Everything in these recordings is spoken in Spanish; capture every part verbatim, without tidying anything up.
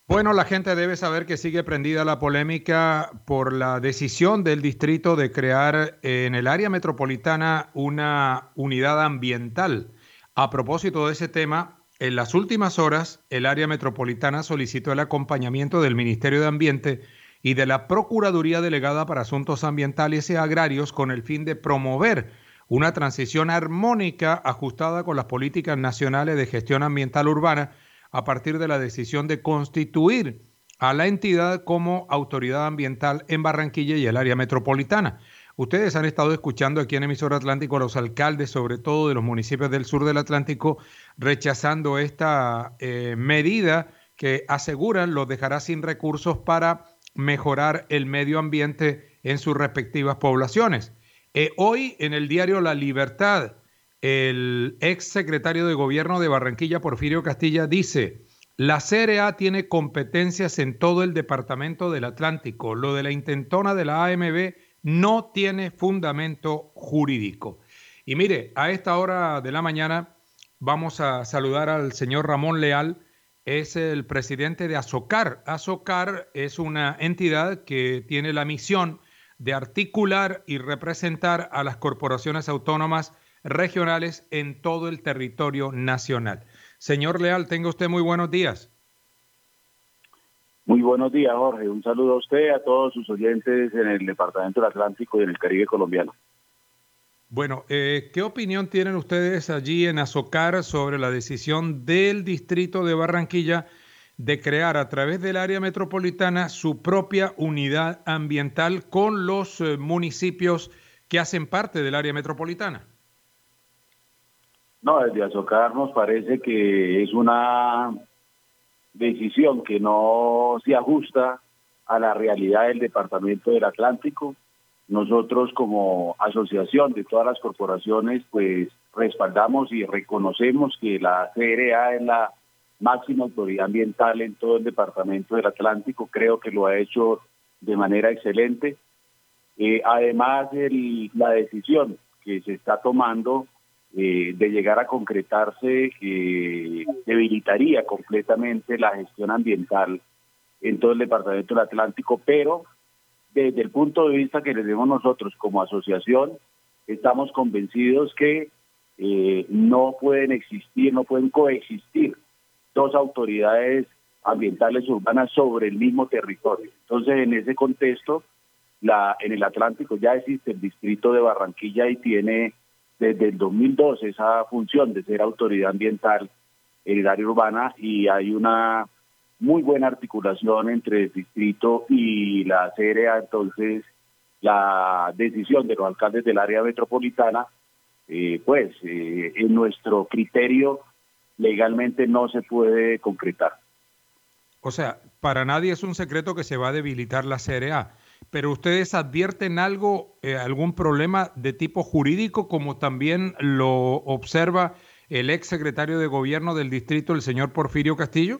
Bueno, la gente debe saber que sigue prendida la polémica por la decisión del distrito de crear eh, en el área metropolitana una unidad ambiental. A propósito de ese tema, en las últimas horas, el área metropolitana solicitó el acompañamiento del Ministerio de Ambiente y de la Procuraduría Delegada para Asuntos Ambientales y Agrarios con el fin de promover una transición armónica ajustada con las políticas nacionales de gestión ambiental urbana a partir de la decisión de constituir a la entidad como autoridad ambiental en Barranquilla y el área metropolitana. Ustedes han estado escuchando aquí en Emisora Atlántico a los alcaldes, sobre todo de los municipios del sur del Atlántico, rechazando esta eh, medida que aseguran los dejará sin recursos para mejorar el medio ambiente en sus respectivas poblaciones. Eh, hoy en el diario La Libertad, el ex secretario de gobierno de Barranquilla, Porfirio Castilla, dice: la C R A tiene competencias en todo el departamento del Atlántico. Lo de la intentona de la A M B no tiene fundamento jurídico. Y mire, a esta hora de la mañana vamos a saludar al señor Ramón Leal. Es el presidente de Asocar. Asocar es una entidad que tiene la misión de articular y representar a las corporaciones autónomas regionales en todo el territorio nacional. Señor Leal, tenga usted muy buenos días. Muy buenos días, Jorge. Un saludo a usted, a todos sus oyentes en el Departamento del Atlántico y en el Caribe colombiano. Bueno, eh, ¿qué opinión tienen ustedes allí en Azocar sobre la decisión del distrito de Barranquilla de crear a través del área metropolitana su propia unidad ambiental con los eh, municipios que hacen parte del área metropolitana? No, desde Azocar nos parece que es una decisión que no se ajusta a la realidad del Departamento del Atlántico. Nosotros como asociación de todas las corporaciones, pues respaldamos y reconocemos que la C R A es la máxima autoridad ambiental en todo el Departamento del Atlántico. Creo que lo ha hecho de manera excelente. Eh, además, el, la decisión que se está tomando eh, de llegar a concretarse eh, debilitaría completamente la gestión ambiental en todo el Departamento del Atlántico, pero desde el punto de vista que le demos nosotros como asociación, estamos convencidos que eh, no pueden existir, no pueden coexistir dos autoridades ambientales urbanas sobre el mismo territorio. Entonces, en ese contexto, la, en el Atlántico ya existe el distrito de Barranquilla y tiene desde el dos mil dos esa función de ser autoridad ambiental en el área urbana, y hay una muy buena articulación entre el distrito y la C R A. Entonces, la decisión de los alcaldes del área metropolitana, eh, pues, eh, en nuestro criterio, legalmente no se puede concretar. O sea, para nadie es un secreto que se va a debilitar la C R A, pero ustedes advierten algo, eh, algún problema de tipo jurídico, como también lo observa el ex secretario de gobierno del distrito, el señor Porfirio Castillo.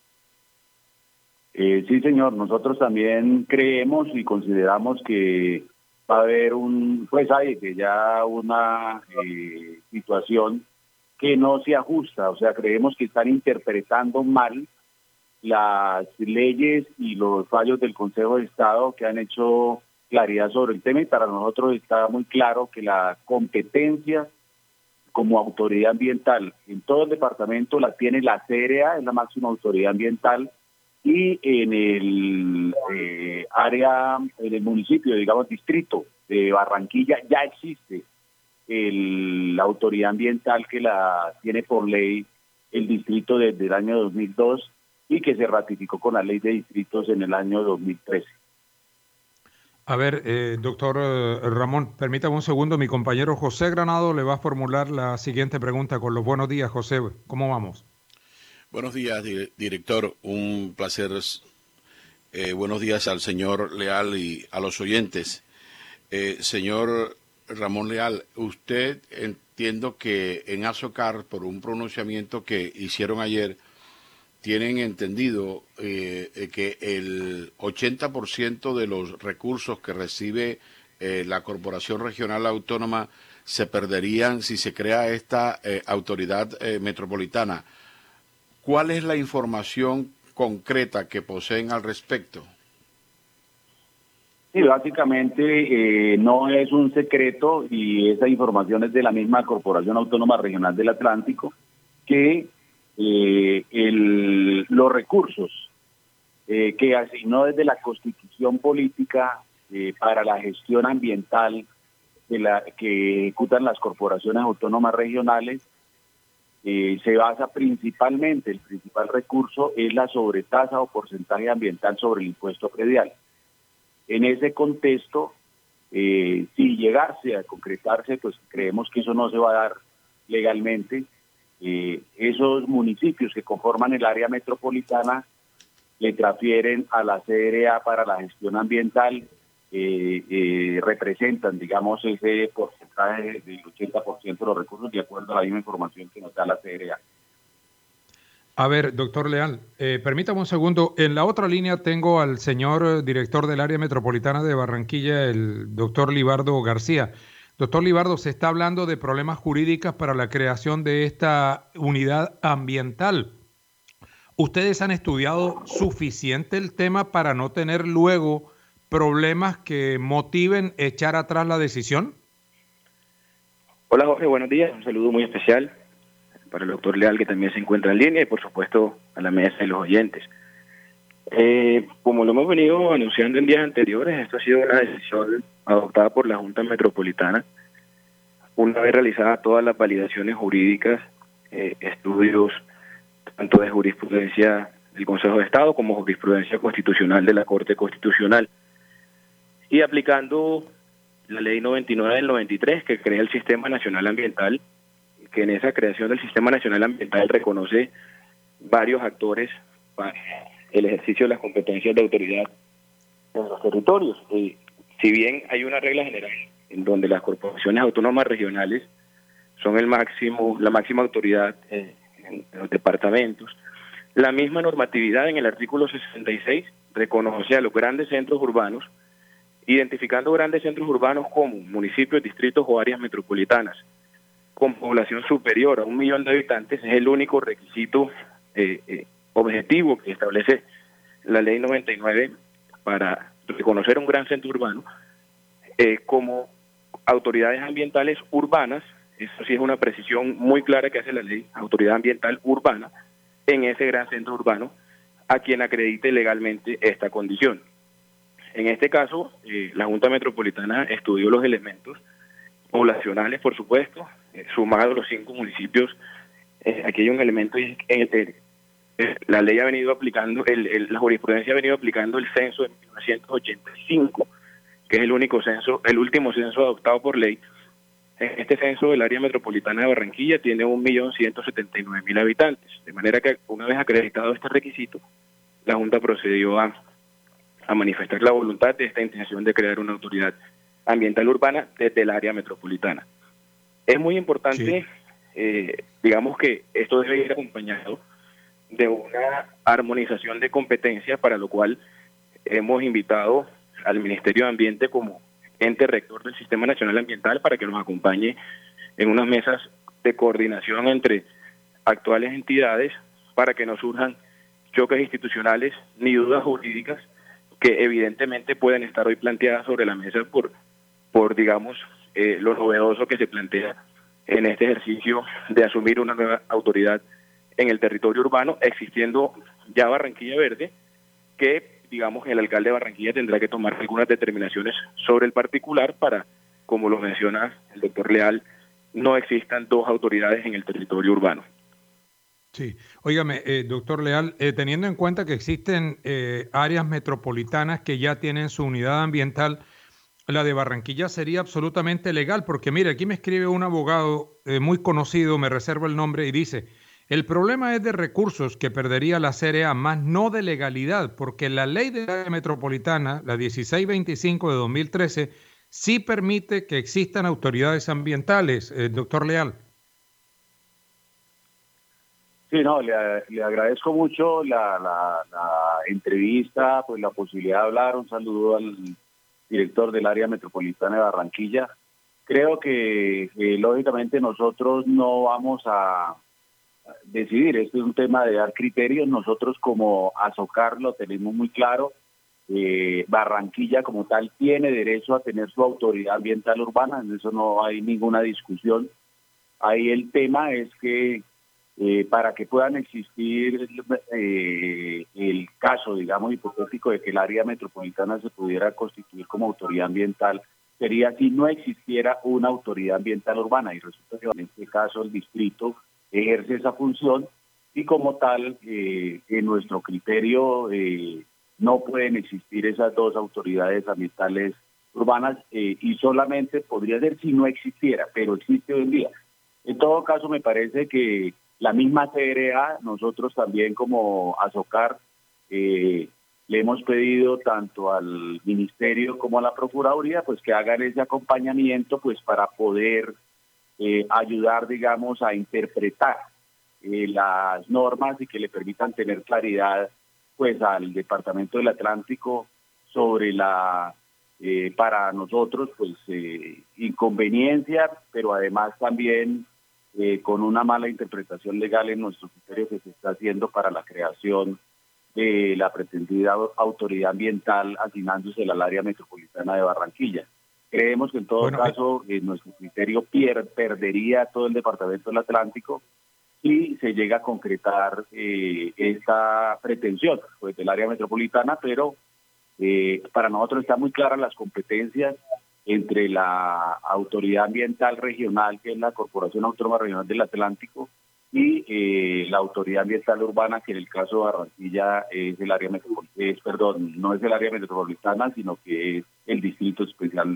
Eh, sí, señor, nosotros también creemos y consideramos que va a haber un, pues hay que ya una eh, situación que no se ajusta, o sea, creemos que están interpretando mal las leyes y los fallos del Consejo de Estado que han hecho claridad sobre el tema, y para nosotros está muy claro que la competencia como autoridad ambiental en todo el departamento la tiene la C R A, es la máxima autoridad ambiental, y en el eh, área, en el municipio, digamos, distrito de Barranquilla, ya existe el, la autoridad ambiental que la tiene por ley el distrito desde el año dos mil dos y que se ratificó con la ley de distritos en el año dos mil trece. A ver, eh, doctor eh, Ramón, permítame un segundo. Mi compañero José Granado le va a formular la siguiente pregunta con los buenos días, José. ¿Cómo vamos? Buenos días, di director. Un placer. Eh, buenos días al señor Leal y a los oyentes. Eh, señor Ramón Leal, usted entiendo que en Azocar, por un pronunciamiento que hicieron ayer, tienen entendido eh, que el ochenta por ciento de los recursos que recibe eh, la Corporación Regional Autónoma se perderían si se crea esta eh, autoridad eh, metropolitana. ¿Cuál es la información concreta que poseen al respecto? Sí, básicamente eh, no es un secreto y esa información es de la misma Corporación Autónoma Regional del Atlántico, que eh, el, los recursos eh, que asignó desde la Constitución Política eh, para la gestión ambiental de la, que ejecutan las corporaciones autónomas regionales, eh, se basa principalmente, el principal recurso es la sobretasa o porcentaje ambiental sobre el impuesto predial. En ese contexto, eh, si llegase a concretarse, pues creemos que eso no se va a dar legalmente. Eh, esos municipios que conforman el área metropolitana le transfieren a la C R A para la gestión ambiental, eh, eh, representan, digamos, ese porcentaje del ochenta por ciento de los recursos, de acuerdo a la misma información que nos da la C R A. A ver, doctor Leal, eh, permítame un segundo. En la otra línea tengo al señor director del área metropolitana de Barranquilla, el doctor Libardo García. Doctor Libardo, se está hablando de problemas jurídicos para la creación de esta unidad ambiental. ¿Ustedes han estudiado suficiente el tema para no tener luego problemas que motiven echar atrás la decisión? Hola Jorge, buenos días. Un saludo muy especial para el doctor Leal, que también se encuentra en línea, y por supuesto a la mesa y los oyentes. Eh, como lo hemos venido anunciando en días anteriores, esto ha sido una decisión adoptada por la Junta Metropolitana, una vez realizadas todas las validaciones jurídicas, eh, estudios tanto de jurisprudencia del Consejo de Estado como jurisprudencia constitucional de la Corte Constitucional, y aplicando la Ley noventa y nueve del noventa y tres, que crea el Sistema Nacional Ambiental, que en esa creación del Sistema Nacional Ambiental reconoce varios actores para el ejercicio de las competencias de autoridad en los territorios. Eh, si bien hay una regla general en donde las corporaciones autónomas regionales son el máximo, la máxima autoridad eh, en, en los departamentos, la misma normatividad en el artículo sesenta y seis reconoce a los grandes centros urbanos, identificando grandes centros urbanos como municipios, distritos o áreas metropolitanas con población superior a un millón de habitantes. Es el único requisito eh, eh, objetivo que establece la Ley noventa y nueve para reconocer un gran centro urbano eh, como autoridades ambientales urbanas. Eso sí es una precisión muy clara que hace la ley, autoridad ambiental urbana, en ese gran centro urbano, a quien acredite legalmente esta condición. En este caso, eh, la Junta Metropolitana estudió los elementos poblacionales, por supuesto, eh, sumados los cinco municipios. Eh, aquí hay un elemento, y es que eh, la ley ha venido aplicando, el, el, la jurisprudencia ha venido aplicando el censo de mil novecientos ochenta y cinco, que es el único censo, el último censo adoptado por ley. En este censo, el área metropolitana de Barranquilla tiene un millón ciento setenta y nueve mil habitantes, de manera que una vez acreditado este requisito, la Junta procedió a, a manifestar la voluntad de esta intención de crear una autoridad ambiental urbana desde el área metropolitana. Es muy importante, sí. eh, digamos que esto debe ir acompañado de una armonización de competencias, para lo cual hemos invitado al Ministerio de Ambiente como ente rector del Sistema Nacional Ambiental para que nos acompañe en unas mesas de coordinación entre actuales entidades para que no surjan choques institucionales ni dudas jurídicas que evidentemente pueden estar hoy planteadas sobre la mesa por por, digamos, eh, lo novedoso que se plantea en este ejercicio de asumir una nueva autoridad en el territorio urbano, existiendo ya Barranquilla Verde, que, digamos, el alcalde de Barranquilla tendrá que tomar algunas determinaciones sobre el particular para, como lo menciona el doctor Leal, no existan dos autoridades en el territorio urbano. Sí, óigame, eh, doctor Leal, eh, teniendo en cuenta que existen eh, áreas metropolitanas que ya tienen su unidad ambiental, la de Barranquilla sería absolutamente legal, porque mire, aquí me escribe un abogado eh, muy conocido, me reservo el nombre, y dice: el problema es de recursos que perdería la C R A, más no de legalidad, porque la ley de área metropolitana, la dieciséis veinticinco de dos mil trece, sí permite que existan autoridades ambientales, eh, doctor Leal. Sí, no, le, le agradezco mucho la, la, la entrevista, pues la posibilidad de hablar. Un saludo al director del área metropolitana de Barranquilla. Creo que, que lógicamente nosotros no vamos a, decidir. Este es un tema de dar criterios. Nosotros como Azocar lo tenemos muy claro. Eh, Barranquilla como tal tiene derecho a tener su autoridad ambiental urbana, en eso no hay ninguna discusión. Ahí el tema es que eh, para que puedan existir eh, el caso, digamos, hipotético de que el área metropolitana se pudiera constituir como autoridad ambiental, sería si no existiera una autoridad ambiental urbana, y resulta que en este caso el distrito ejerce esa función y como tal, eh, en nuestro criterio, eh, no pueden existir esas dos autoridades ambientales urbanas eh, y solamente podría ser si no existiera, pero existe hoy en día. En todo caso, me parece que la misma C R A, nosotros también como Azocar, eh, le hemos pedido tanto al Ministerio como a la Procuraduría pues que hagan ese acompañamiento pues para poder eh, ayudar, digamos, a interpretar eh, las normas y que le permitan tener claridad pues al Departamento del Atlántico sobre la, eh, para nosotros, pues eh, inconveniencia, pero además también eh, con una mala interpretación legal en nuestro criterio que se está haciendo para la creación de la pretendida autoridad ambiental asignándose al área metropolitana de Barranquilla. Creemos que en todo bueno, caso, en nuestro criterio pier, perdería todo el Departamento del Atlántico y se llega a concretar eh, esta pretensión pues, del área metropolitana, pero eh, para nosotros están muy claras las competencias entre la autoridad ambiental regional, que es la Corporación Autónoma Regional del Atlántico, y eh, la autoridad ambiental urbana, que en el caso de Barranquilla es el área metropolitana, es, perdón, no es el área metropolitana, sino que es el Distrito Especial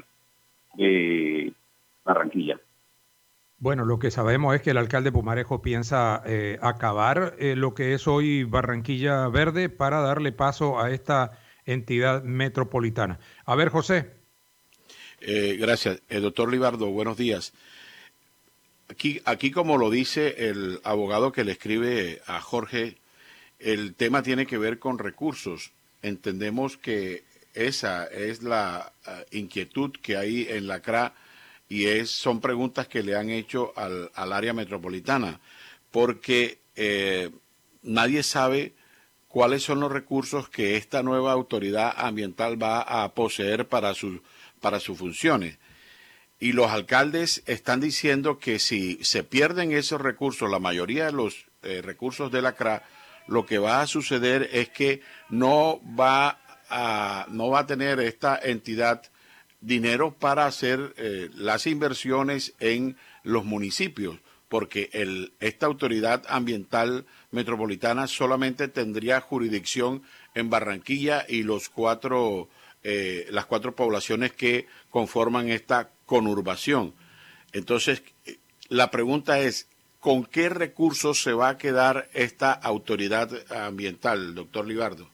de Barranquilla. Bueno, lo que sabemos es que el alcalde Pumarejo piensa eh, acabar eh, lo que es hoy Barranquilla Verde para darle paso a esta entidad metropolitana. A ver, José. Eh, gracias. El doctor Libardo, buenos días. Aquí, aquí, como lo dice el abogado que le escribe a Jorge, el tema tiene que ver con recursos. Entendemos que esa es la uh, inquietud que hay en la C R A y es, son preguntas que le han hecho al, al área metropolitana, porque eh, nadie sabe cuáles son los recursos que esta nueva autoridad ambiental va a poseer para, su, para sus funciones. Y los alcaldes están diciendo que si se pierden esos recursos, la mayoría de los eh, recursos de la C R A, lo que va a suceder es que no va a, no va a tener esta entidad dinero para hacer eh, las inversiones en los municipios, porque el, esta autoridad ambiental metropolitana solamente tendría jurisdicción en Barranquilla y los cuatro, eh, las cuatro poblaciones que conforman esta conurbación. Entonces, la pregunta es, ¿con qué recursos se va a quedar esta autoridad ambiental, doctor Libardo?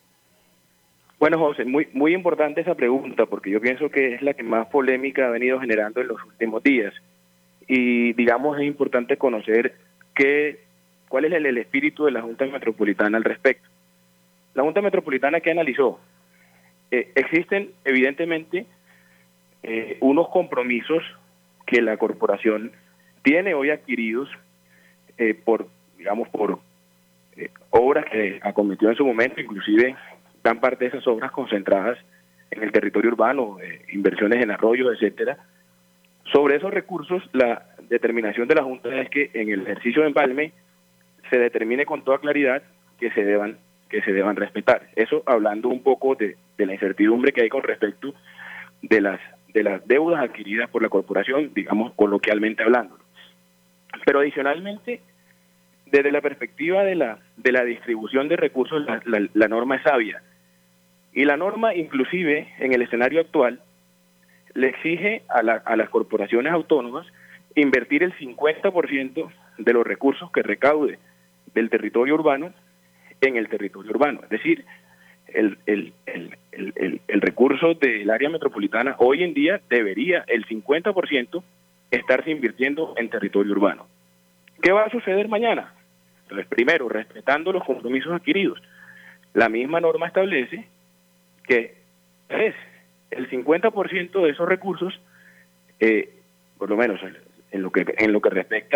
Bueno, José, muy muy importante esa pregunta, porque yo pienso que es la que más polémica ha venido generando en los últimos días. Y, digamos, es importante conocer qué, cuál es el, el espíritu de la Junta Metropolitana al respecto. La Junta Metropolitana, ¿qué analizó? Eh, existen, evidentemente, eh, unos compromisos que la corporación tiene hoy adquiridos eh, por, digamos, por eh, obras que acometió en su momento, inclusive gran parte de esas obras concentradas en el territorio urbano, eh, inversiones en arroyos, etcétera. Sobre esos recursos, la determinación de la Junta es que en el ejercicio de empalme se determine con toda claridad que se deban que se deban respetar. Eso hablando un poco de, de la incertidumbre que hay con respecto de las de las deudas adquiridas por la corporación, digamos coloquialmente hablando. Pero adicionalmente, desde la perspectiva de la de la distribución de recursos, la, la, la norma es sabia. Y la norma, inclusive, en el escenario actual, le exige a, la, a las corporaciones autónomas invertir el cincuenta por ciento de los recursos que recaude del territorio urbano en el territorio urbano. Es decir, el, el, el, el, el, el recurso del área metropolitana hoy en día debería, el cincuenta por ciento, estarse invirtiendo en territorio urbano. ¿Qué va a suceder mañana? Entonces, primero, respetando los compromisos adquiridos. La misma norma establece que es el cincuenta por ciento de esos recursos, eh, por lo menos en lo que en lo que respecta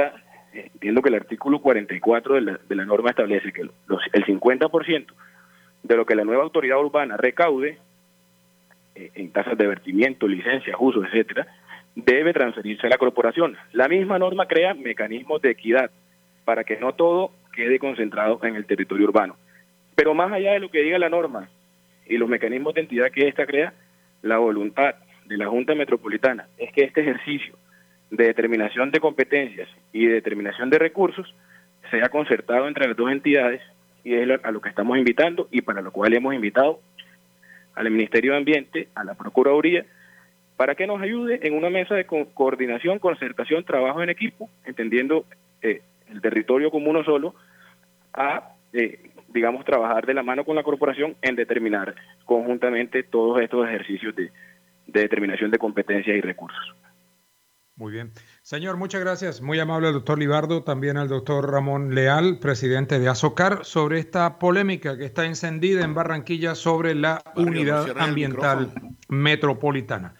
entiendo que el artículo cuarenta y cuatro de la, de la norma establece que los, el cincuenta por ciento de lo que la nueva autoridad urbana recaude eh, en tasas de vertimiento, licencias, usos, etcétera, debe transferirse a la corporación. La misma norma crea mecanismos de equidad para que no todo quede concentrado en el territorio urbano. Pero más allá de lo que diga la norma y los mecanismos de entidad que ésta crea, la voluntad de la Junta Metropolitana es que este ejercicio de determinación de competencias y de determinación de recursos sea concertado entre las dos entidades, y es a lo que estamos invitando y para lo cual hemos invitado al Ministerio de Ambiente, a la Procuraduría, para que nos ayude en una mesa de co coordinación, concertación, trabajo en equipo, entendiendo eh, el territorio como uno solo, a, eh, digamos, trabajar de la mano con la corporación en determinar conjuntamente todos estos ejercicios de, de determinación de competencias y recursos. Muy bien. Señor, muchas gracias. Muy amable al doctor Libardo, también al doctor Ramón Leal, presidente de Azocar, sobre esta polémica que está encendida en Barranquilla sobre la Mario, unidad no ambiental metropolitana.